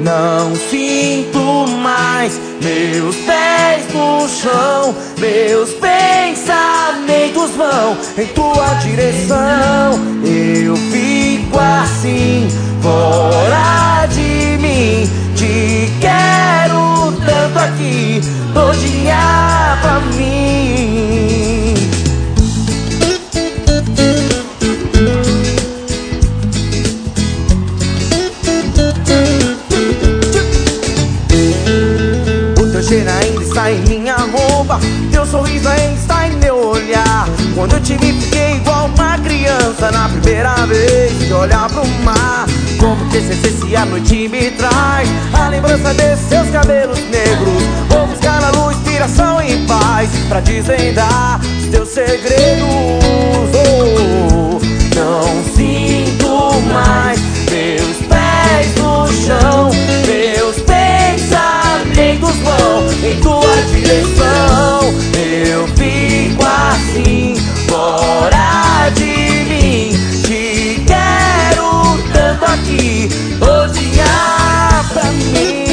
Não sinto mais meus pés no chão, meus pensamentos vão em tua direção. Eu fico assim, fora de mim. Te quero tanto aqui, todinha pra mim. O teu cheiro ainda está em minha roupa, teu sorriso ainda está em meu olhar. Quando eu te vi fiquei igual uma criança na primeira vez que olhar pro mar. Como que se a noite me traz a lembrança desses seus cabelos negros. Vou buscar na luz inspiração e paz pra desvendar os teus segredos. Oh, não sinto mais meus pés no chão, meus pensamentos vão em tua direção. Eu fico assim, fora de mim. Te quero tanto aqui, todinha pra mim.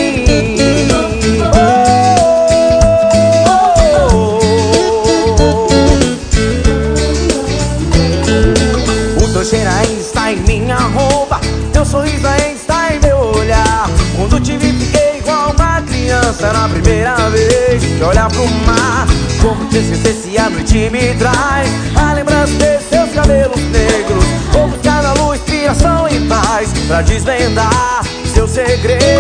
O teu cheiro ainda está em minha roupa, teu sorriso ainda está em meu olhar. Quando te vi fiquei igual uma criança na primeira vez que olhar pro mar. Como te esquecer se a noite me traz a lembrança desses seus cabelos negros. Vou buscar na luz inspiração e paz pra desvendar seu segredo.